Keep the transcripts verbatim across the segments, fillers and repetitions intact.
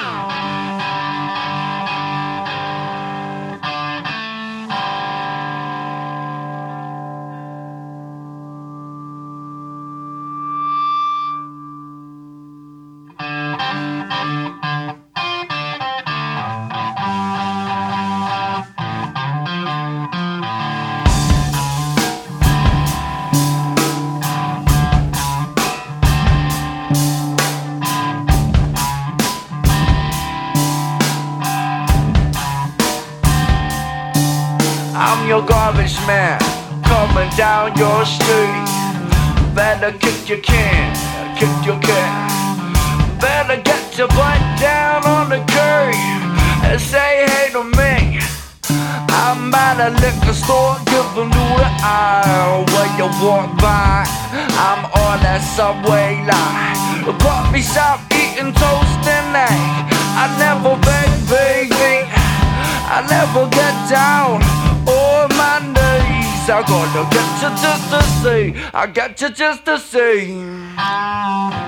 I'm your garbage man, coming down your street. Better kick your can, kick your can. Better get your butt down on the curb and say hey to me. I'm at a liquor store, giving you the aisle when you walk by. I'm on that subway line, coffee shop eating toast and egg. I never beg, baby, I never get down on my knees. I gotta get you just to see, I got you just to see.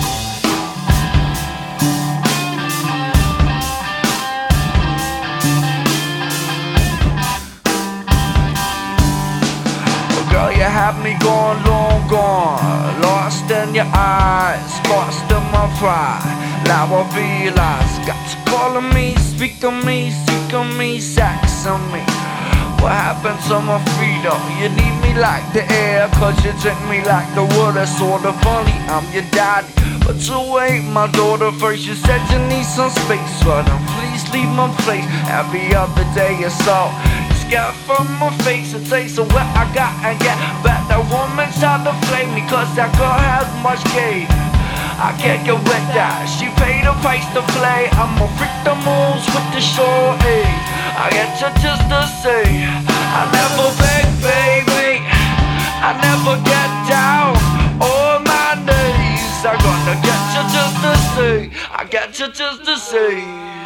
Girl, you have me gone, long gone, lost in your eyes, lost in my pride. Now I realize, got you calling me, speak on me, seek on me, sex on me. What happened to my freedom? You need me like the air, cause you drink me like the water. Sorta funny, I'm your daddy, but you ain't my daughter. First you said you need some space, but then please leave my place. Every other day or so, get from my face, it takes of what I got and get back. That woman tried to flame me cause that girl has much game. I can't get with that, she paid a price to play. I'm a freak the moves with the short A. I get you just to say, I never beg, baby, I never get down on my knees. I gonna get you just to say, I get you just to say.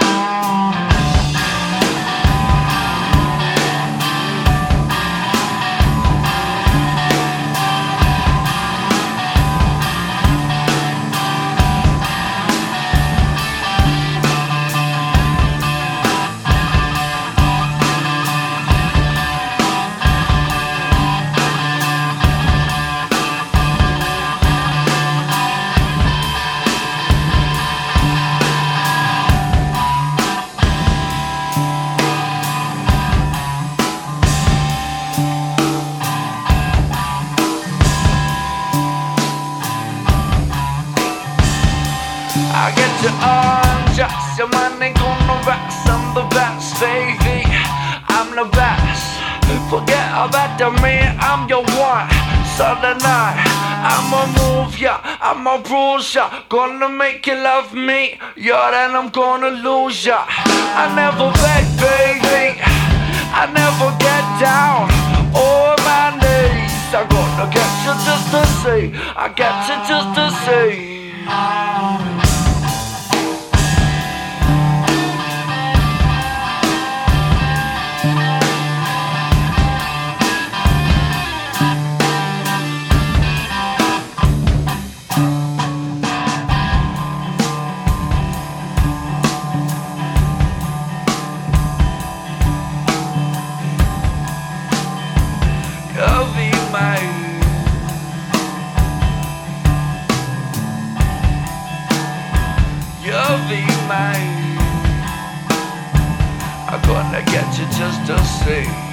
I get you undressed, your mind ain't gonna rest. I'm the best, baby, I'm the best. Forget about the man, I'm your one. So tonight, I'ma move ya, I'ma bruise ya. Gonna make you love me, yeah, then I'm gonna lose ya. I never beg, baby, I never get down on my knees. I gonna get you just to see, I get you just to see. You'll be mine. You'll be mine. I'm gonna get you just to see.